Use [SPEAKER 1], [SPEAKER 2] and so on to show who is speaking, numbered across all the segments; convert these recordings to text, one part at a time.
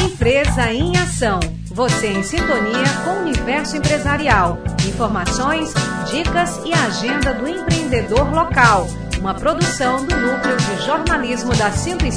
[SPEAKER 1] Empresa em Ação. Você em sintonia com o universo empresarial. Informações, dicas e agenda do empreendedor local. Uma produção do Núcleo de Jornalismo da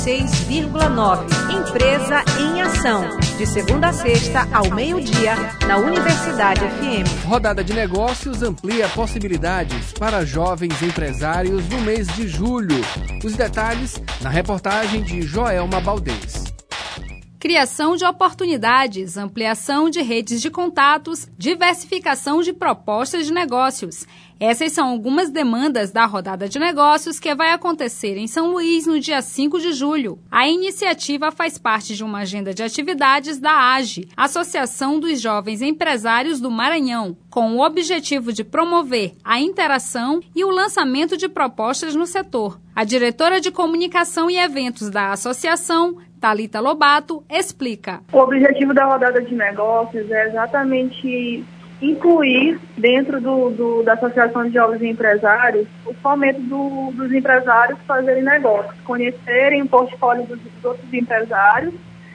[SPEAKER 1] 106,9. Empresa em Ação. De segunda a sexta, ao meio-dia, na Universidade FM.
[SPEAKER 2] Rodada de Negócios amplia possibilidades para jovens empresários no mês de julho. Os detalhes na reportagem de Joelma Baldez.
[SPEAKER 3] Criação de oportunidades, ampliação de redes de contatos, diversificação de propostas de negócios. Essas são algumas demandas da Rodada de Negócios que vai acontecer em São Luís no dia 5 de julho. A iniciativa faz parte de uma agenda de atividades da AGE, Associação dos Jovens Empresários do Maranhão, com o objetivo de promover a interação e o lançamento de propostas no setor. A diretora de Comunicação e Eventos da associação, Thalita Lobato, explica.
[SPEAKER 4] O objetivo da Rodada de Negócios é exatamente incluir dentro da Associação de Jovens Empresários o fomento dos empresários fazerem negócios, conhecerem o portfólio dos outros empresários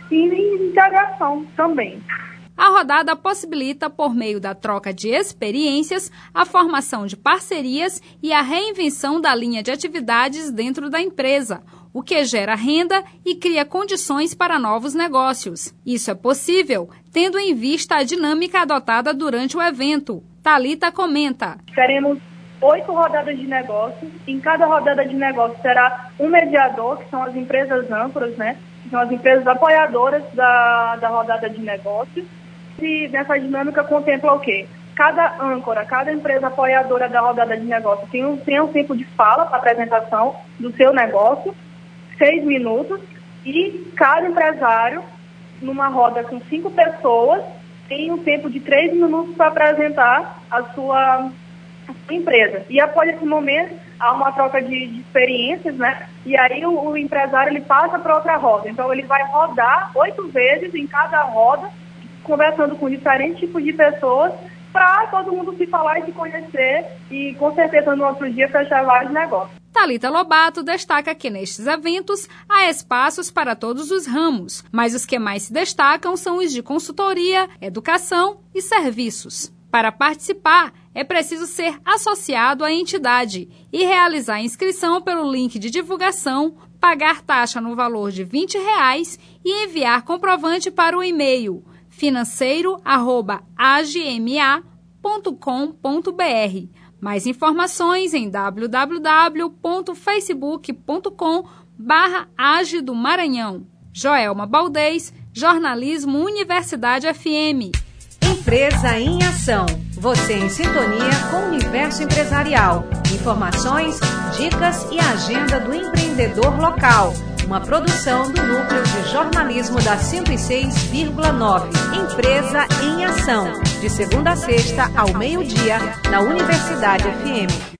[SPEAKER 4] e integração também.
[SPEAKER 3] A rodada possibilita, por meio da troca de experiências, a formação de parcerias e a reinvenção da linha de atividades dentro da empresa, o que gera renda e cria condições para novos negócios. Isso é possível, tendo em vista a dinâmica adotada durante o evento. Thalita comenta.
[SPEAKER 4] Teremos 8 rodadas de negócios. Em cada rodada de negócios terá um mediador, que são as empresas âncoras, né? Que são as empresas apoiadoras da rodada de negócios. E nessa dinâmica contempla o quê? Cada âncora, cada empresa apoiadora da rodada de negócio tem um tempo de fala para apresentação do seu negócio, 6 minutos, e cada empresário, numa roda com 5 pessoas, tem um tempo de 3 minutos para apresentar a sua empresa. E após esse momento, há uma troca de experiências, né? E aí o empresário ele passa para outra roda. Então ele vai rodar 8 vezes em cada roda, conversando com diferentes tipos de pessoas, para todo mundo se falar e se conhecer e, com certeza, no outro dia, fechar vários negócios.
[SPEAKER 3] Thalita Lobato destaca que nestes eventos há espaços para todos os ramos, mas os que mais se destacam são os de consultoria, educação e serviços. Para participar, é preciso ser associado à entidade e realizar a inscrição pelo link de divulgação, pagar taxa no valor de R$20 e enviar comprovante para o e-mail financeiro@agma.com.br. Mais informações em www.facebook.com/AGE do Maranhão. Joelma Baldez, Jornalismo Universidade FM.
[SPEAKER 1] Empresa em Ação. Você em sintonia com o universo empresarial. Informações, dicas e agenda do empreendedor local. Uma produção do Núcleo de Jornalismo da 106,9. Empresa em Ação. De segunda a sexta, ao meio-dia, na Universidade FM.